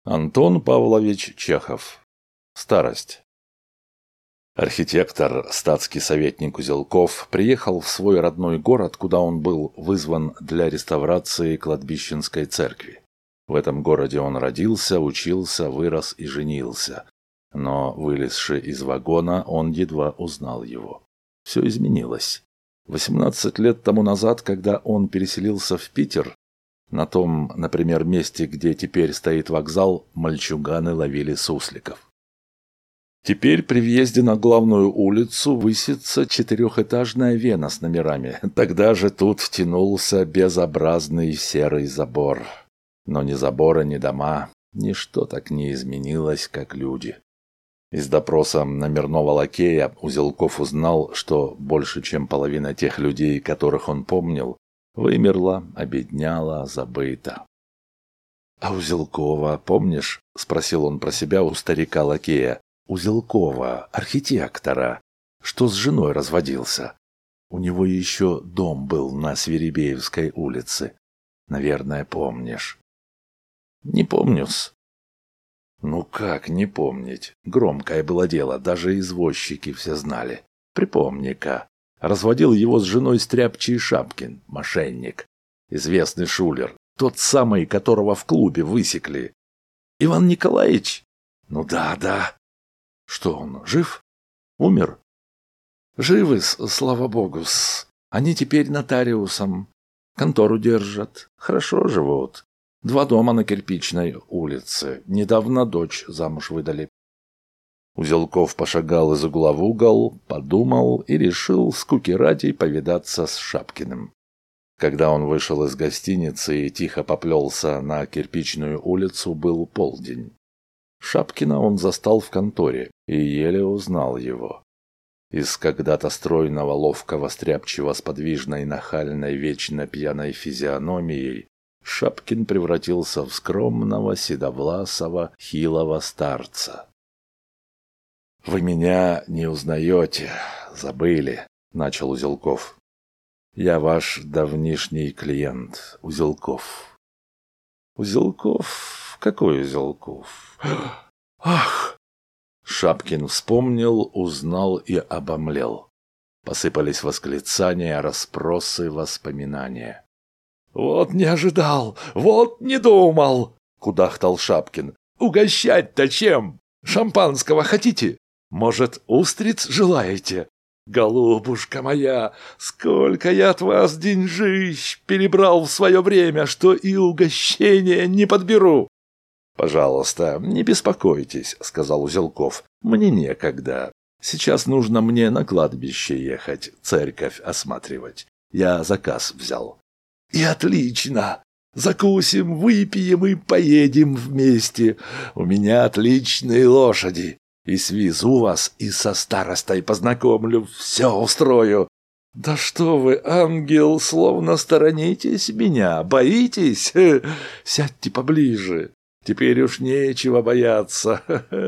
Антон Павлович Чехов. Старость. Архитектор, статский советник Узелков приехал в свой родной город, куда он был вызван для реставрации кладбищенской церкви. В этом городе он родился, учился, вырос и женился. Но, вылезши из вагона, он едва узнал его. Все изменилось. 18 лет тому назад, когда он переселился в Питер, на том, например, месте, где теперь стоит вокзал, мальчуганы ловили сусликов. Теперь при въезде на главную улицу высится четырехэтажная вена с номерами. Тогда же тут втянулся безобразный серый забор. Но ни забора, ни дома, ничто так не изменилось, как люди. Из допроса номерного лакея Узелков узнал, что больше чем половина тех людей, которых он помнил, вымерла, обедняла, забыта. «А Узелкова, помнишь?» — спросил он про себя у старика-лакея. «Узелкова, архитектора, что с женой разводился. У него еще дом был на Свиребеевской улице. Наверное, помнишь». «Не помню-с». «Ну как не помнить? Громкое было дело, даже извозчики все знали. Припомни-ка. Разводил его с женой стряпчий Шапкин, мошенник. Известный шулер, тот самый, которого в клубе высекли. Иван Николаевич? Ну да. Что он, жив? Умер? Живы, слава богу-с. Они теперь нотариусом. Контору держат. Хорошо живут. 2 дома на Кирпичной улице. Недавно дочь замуж выдали. Узелков пошагал из угла в угол, подумал и решил скуки ради повидаться с Шапкиным. Когда он вышел из гостиницы и тихо поплелся на Кирпичную улицу, был полдень. Шапкина он застал в конторе и еле узнал его. Из когда-то стройного, ловкого, стряпчего, с подвижной, нахальной, вечно пьяной физиономией Шапкин превратился в скромного, седовласого, хилого старца. «Вы меня не узнаете, забыли», — начал Узелков. «Я ваш давнишний клиент, Узелков». «Узелков? Какой Узелков? Ах!» Шапкин вспомнил, узнал и обомлел. Посыпались восклицания, расспросы, воспоминания. «Вот не ожидал, вот не думал!» — кудахтал Шапкин. «Угощать-то чем? Шампанского хотите? Может, устриц желаете? Голубушка моя, сколько я от вас деньжищ перебрал в свое время, что и угощения не подберу!» «Пожалуйста, не беспокойтесь», — сказал Узелков. «Мне некогда. Сейчас нужно мне на кладбище ехать, церковь осматривать. Я заказ взял». «И отлично! Закусим, выпьем и поедем вместе. У меня отличные лошади. И свезу вас, и со старостой познакомлю, все устрою». «Да что вы, ангел, словно сторонитесь меня, боитесь? Сядьте поближе. Теперь уж нечего бояться.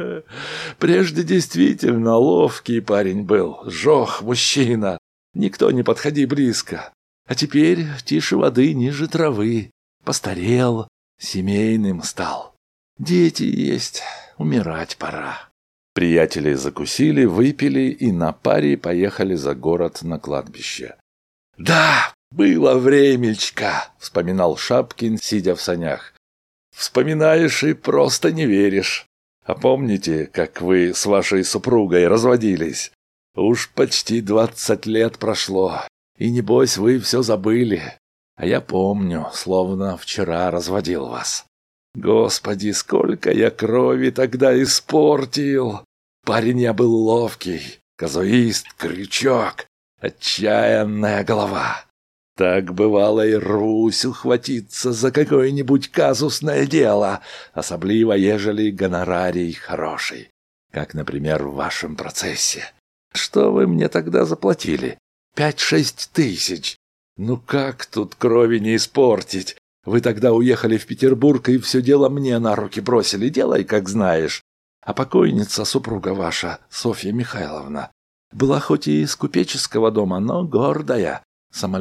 Прежде действительно ловкий парень был, жох мужчина. Никто не подходи близко. А теперь тише воды, ниже травы. Постарел, семейным стал. Дети есть, умирать пора». Приятели закусили, выпили и на паре поехали за город на кладбище. «Да, было времечко», — вспоминал Шапкин, сидя в санях. «Вспоминаешь и просто не веришь. А помните, как вы с вашей супругой разводились? Уж почти 20 лет прошло, и небось вы все забыли. А я помню, словно вчера разводил вас. Господи, сколько я крови тогда испортил! Парень я был ловкий, казуист, крючок, отчаянная голова. Так бывало и рвусь ухватиться за какое-нибудь казусное дело, особливо ежели гонорарий хороший, как, например, в вашем процессе. Что вы мне тогда заплатили? 5-6 тысяч. Ну как тут крови не испортить? Вы тогда уехали в Петербург и все дело мне на руки бросили. Делай, как знаешь. А покойница, супруга ваша, Софья Михайловна, была хоть и из купеческого дома, но гордая,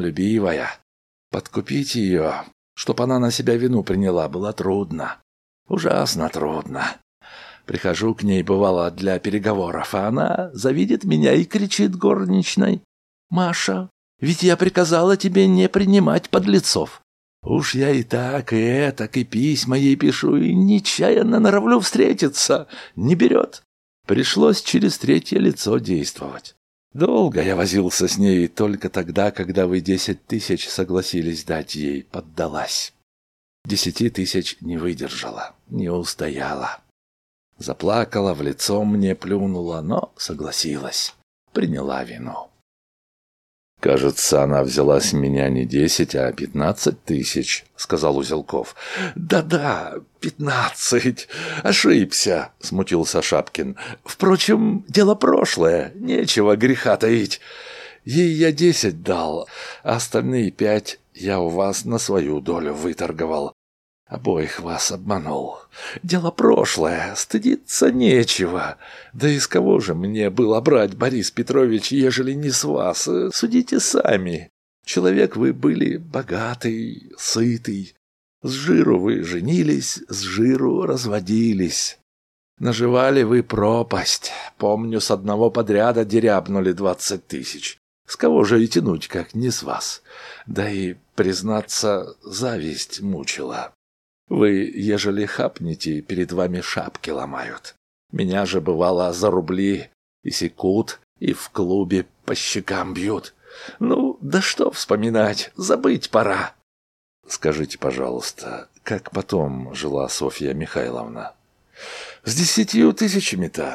самолюбивая. Подкупить ее, чтоб она на себя вину приняла, было трудно. Ужасно трудно. Прихожу к ней, бывало, для переговоров, а она завидит меня и кричит горничной: «Маша, ведь я приказала тебе не принимать подлецов». Уж я и так, и этак, и письма ей пишу, и нечаянно норовлю встретиться. Не берет. Пришлось через третье лицо действовать. Долго я возился с ней, только тогда, когда вы 10 тысяч согласились дать ей, поддалась. 10 тысяч не выдержала, не устояла. Заплакала, в лицо мне плюнула, но согласилась, приняла вину. «Кажется, она взяла с меня не 10, а 15 тысяч», — сказал Узелков. «Да-да, 15. Ошибся», — смутился Шапкин. «Впрочем, дело прошлое, нечего греха таить. Ей я 10 дал, а остальные 5 я у вас на свою долю выторговал. Обоих вас обманул. Дело прошлое, стыдиться нечего. Да из кого же мне было брать, Борис Петрович, ежели не с вас? Судите сами. Человек вы были богатый, сытый. С жиру вы женились, с жиру разводились. Наживали вы пропасть. Помню, с одного подряда дерябнули 20 тысяч. С кого же и тянуть, как не с вас? Да и, признаться, зависть мучила. Вы, ежели хапнете, перед вами шапки ломают. Меня же, бывало, за рубли и секут, и в клубе по щекам бьют. Ну, да что вспоминать, забыть пора. Скажите, пожалуйста, как потом жила Софья Михайловна? С 10 тысячами-то?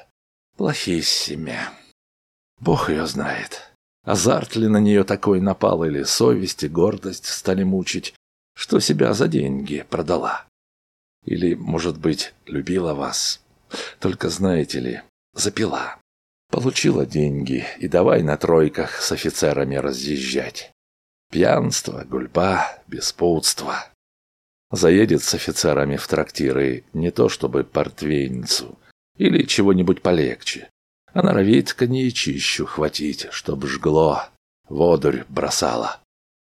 Плохиссime. Бог ее знает. Азарт ли на нее такой напал, или совесть и гордость стали мучить, что себя за деньги продала. Или, может быть, любила вас. Только, знаете ли, запила. Получила деньги и давай на тройках с офицерами разъезжать. Пьянство, гульба, беспутство. Заедет с офицерами в трактиры не то чтобы портвейницу или чего-нибудь полегче, а норовит коньячищу хватить, чтоб жгло, водурь бросала.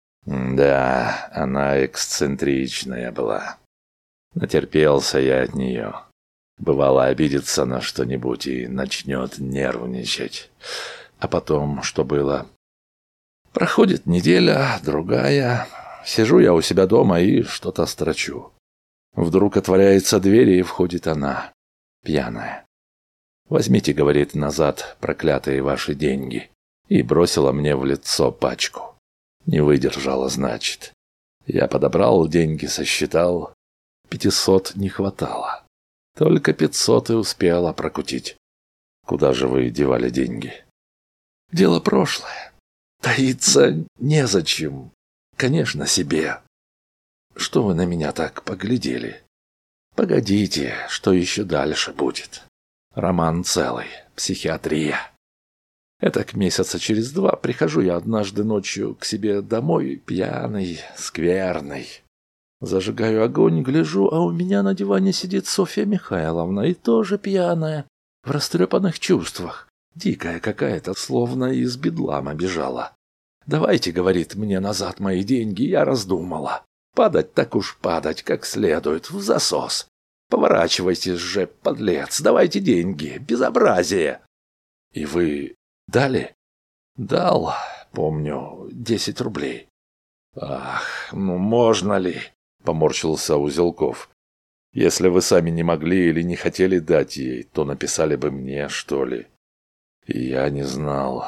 Да, она эксцентричная была. Натерпелся я от нее. Бывало, обидится на что-нибудь и начнет нервничать. А потом, что было? Проходит неделя, другая. Сижу я у себя дома и что-то строчу. Вдруг отворяется дверь, и входит она, пьяная. «Возьмите, — говорит, — назад проклятые ваши деньги». И бросила мне в лицо пачку. Не выдержала, значит. Я подобрал деньги, сосчитал. 500 не хватало. Только 500 и успела прокутить. Куда же вы девали деньги? Дело прошлое. Таиться незачем. Конечно, себе. Что вы на меня так поглядели? Погодите, что еще дальше будет? Роман целый, психиатрия. Этак месяца через 2 прихожу я однажды ночью к себе домой, пьяный, скверный. Зажигаю огонь, гляжу, а у меня на диване сидит Софья Михайловна, и тоже пьяная, в растрепанных чувствах. Дикая какая-то, словно из бедлама бежала. «Давайте, — говорит, — мне назад мои деньги», я раздумала. Падать так уж падать, как следует, в засос. Поворачивайтесь же, подлец, давайте деньги, безобразие. И вы дали? Дал, помню, 10 рублей. Ах, ну можно ли? Поморщился Узелков. Если вы сами не могли или не хотели дать ей, то написали бы мне, что ли. И я не знал.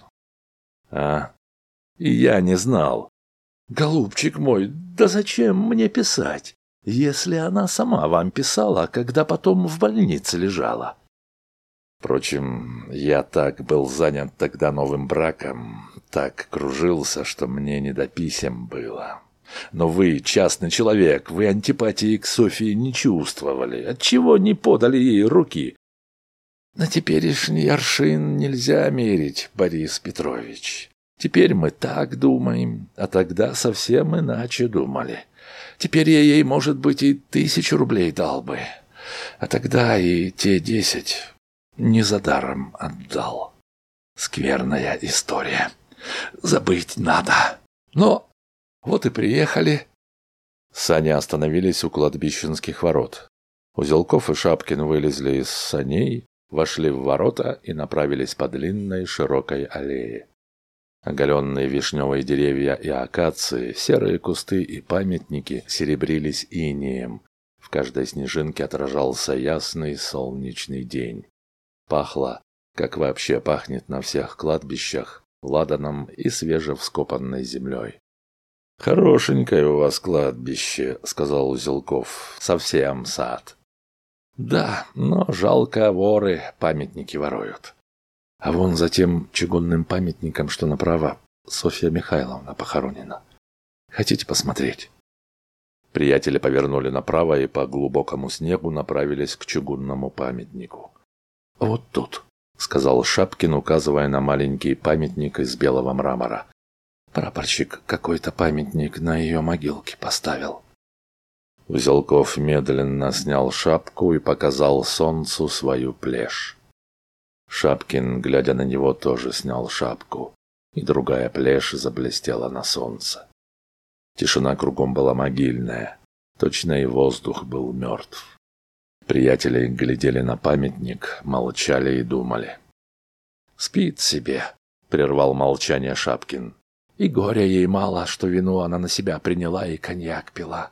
И я не знал. Голубчик мой, да зачем мне писать, если она сама вам писала, когда потом в больнице лежала? Впрочем, я так был занят тогда новым браком, так кружился, что мне не до писем было. Но вы частный человек, вы антипатии к Софье не чувствовали, отчего не подали ей руки? На теперешний аршин нельзя мерить, Борис Петрович. Теперь мы так думаем, а тогда совсем иначе думали. Теперь я ей, может быть, и 1000 рублей дал бы, а тогда и те 10 не за даром отдал. Скверная история. Забыть надо. Но вот и приехали. Сани остановились у кладбищенских ворот. Узелков и Шапкин вылезли из саней, вошли в ворота и направились по длинной широкой аллее. Оголенные вишневые деревья и акации, серые кусты и памятники серебрились инеем. В каждой снежинке отражался ясный солнечный день. Пахло, как вообще пахнет на всех кладбищах, ладаном и свежевскопанной землей. «Хорошенькое у вас кладбище», — сказал Узелков. «Совсем сад». «Да, но жалко, воры памятники воруют. А вон за тем чугунным памятником, что направо, Софья Михайловна похоронена. Хотите посмотреть?» Приятели повернули направо и по глубокому снегу направились к чугунному памятнику. «Вот тут», — сказал Шапкин, указывая на маленький памятник из белого мрамора. «Прапорщик какой-то памятник на ее могилке поставил». Узелков медленно снял шапку и показал солнцу свою плешь. Шапкин, глядя на него, тоже снял шапку, и другая плешь заблестела на солнце. Тишина кругом была могильная, точно и воздух был мертв. Приятели глядели на памятник, молчали и думали. «Спит себе», — прервал молчание Шапкин. «И горя ей мало, что вину она на себя приняла и коньяк пила».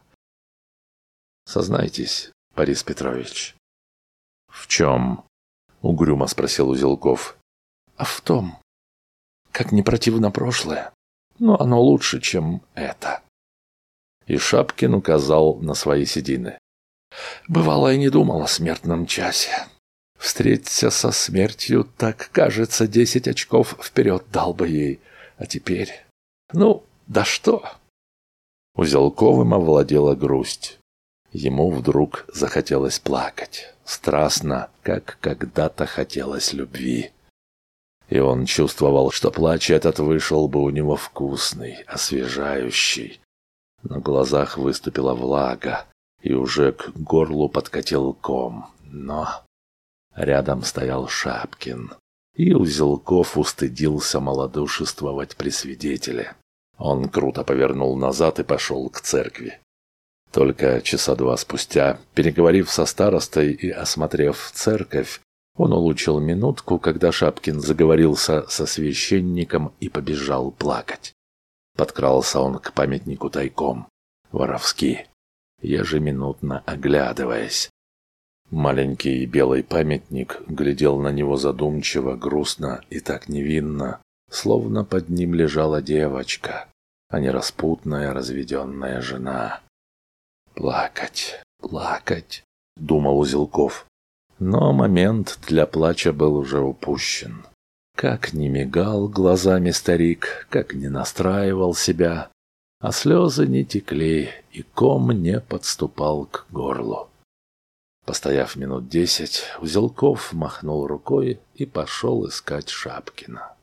«Сознайтесь, Борис Петрович». «В чем?» — угрюмо спросил Узелков. «А в том, как не противно прошлое, но оно лучше, чем это». И Шапкин указал на свои седины. «Бывало, и не думал о смертном часе. Встреться со смертью, так, кажется, 10 очков вперед дал бы ей. А теперь... Ну, да что?» Узелковым овладела грусть. Ему вдруг захотелось плакать. Страстно, как когда-то хотелось любви. И он чувствовал, что плач этот вышел бы у него вкусный, освежающий. На глазах выступила влага, и уже к горлу подкатил ком. Но рядом стоял Шапкин, и Узелков устыдился малодушествовать при свидетеле. Он круто повернул назад и пошел к церкви. Только часа два спустя, переговорив со старостой и осмотрев церковь, он улучил минутку, когда Шапкин заговорился со священником и побежал плакать. Подкрался он к памятнику тайком, воровски, ежеминутно оглядываясь. Маленький белый памятник глядел на него задумчиво, грустно и так невинно, словно под ним лежала девочка, а не распутная разведенная жена. «Плакать, плакать», — думал Узелков. Но момент для плача был уже упущен. Как ни мигал глазами старик, как ни настраивал себя, а слезы не текли, и ком не подступал к горлу. Постояв минут 10, Узелков махнул рукой и пошел искать Шапкина.